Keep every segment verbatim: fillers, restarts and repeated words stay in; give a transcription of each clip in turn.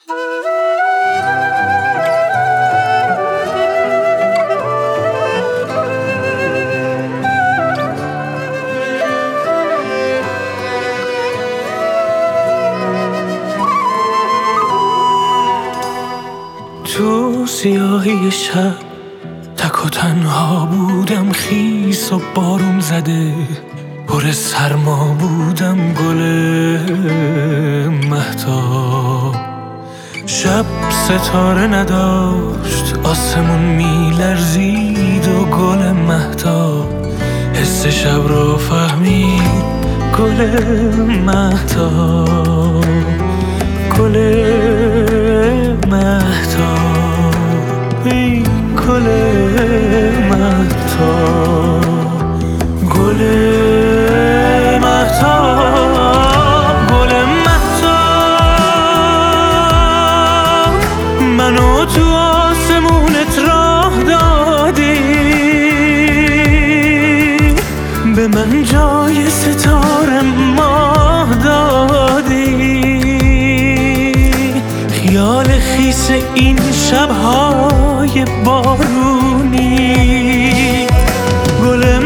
تو سیاهی شب تک و تنها بودم، خیس و بارون زده پر سرما بودم، گل مهتاب. شب ستاره نداشت، آسمون میلرزید و گل مهتاب حس شب رو فهمید، گل مهتاب، گل مهتاب، ای گل مهتاب، گل مهتاب، گل مهتاب. منو تو آسمونت راه دادی، به من جای ستاره ماه دادی. خیال خیس این شب‌های بارونی، گل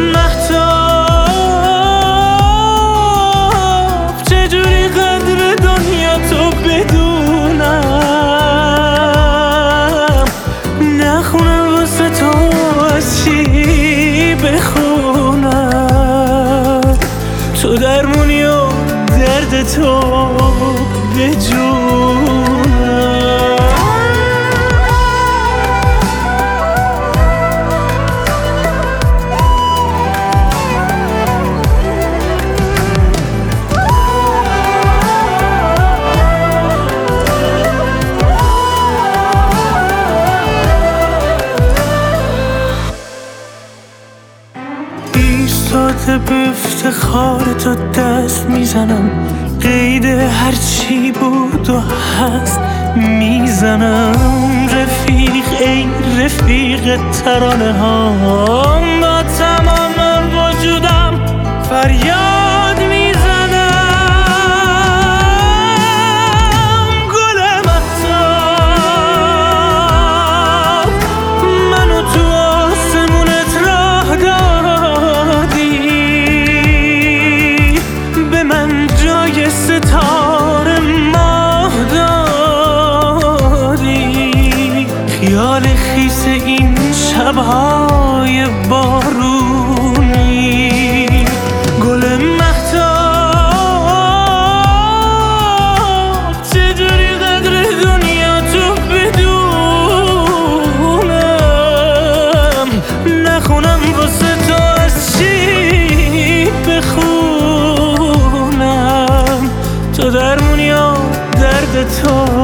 مهتاب. چجوری قدر دنیا تو بدونم، نخونم واسه تو از چی بخونم. تو درمونی و درد تو به جونم. ایستاده به افتخار تو دست میزنم، قید هرچی بود و هست میزنم. رفیق ای رفیق ترانه هام، با تمام وجودم فریاد میزنم. گل مهتاب، منو تو آسمونت راه دادی، به من جای ستاره ماه دادی. خیال خیس این شب‌های بارونی، گل مهتاب. چجوری قدر دنیا تو بدونم، نخونم واسه تو از چی بخونم. تو درمونی و درد تو